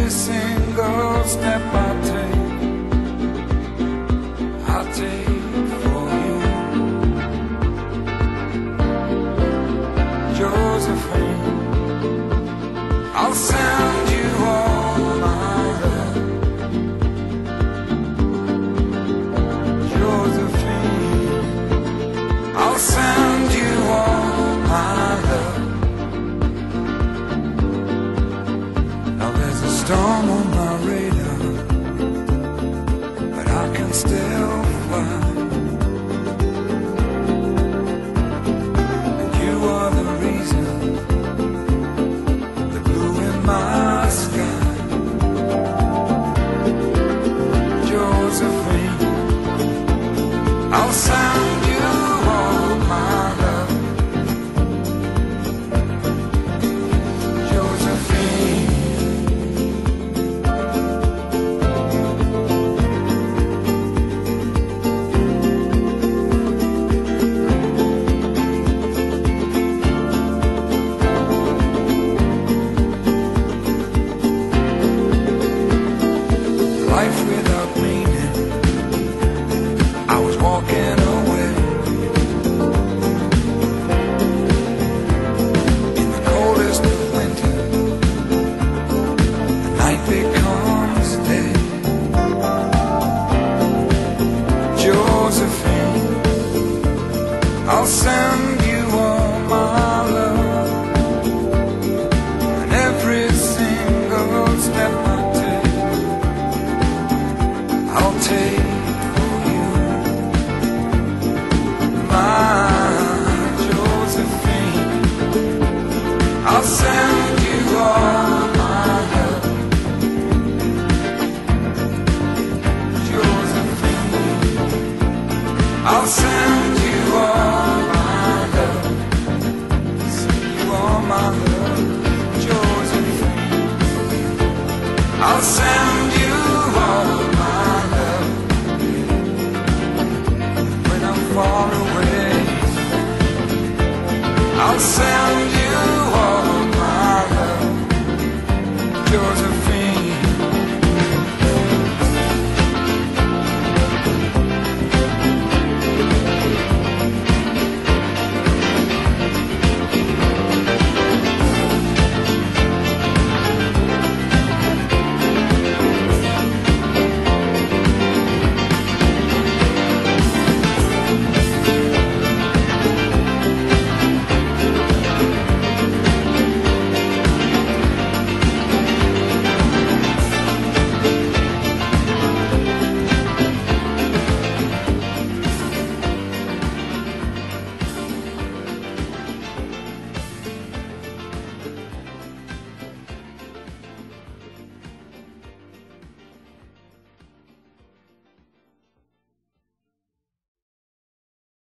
every single step I take for you. Josephine, I'll send you all my love. Josephine, I'll send you all my love. Now there's a storm on my radar, but I can still fly. And you are the reason, the blue in my sky. Josephine, I'll send you all my love. Josephine, life without meaning, I was walking away. In the coldest of winter, the night becomes day. Josephine, I'll send you all my love. And every single step I take, I'll take for you. My Josephine, I'll send you all my love. Josephine, I'll send you all my love. Send you all my love. Josephine, I'll send you all my love. When I'm far away, I'll send you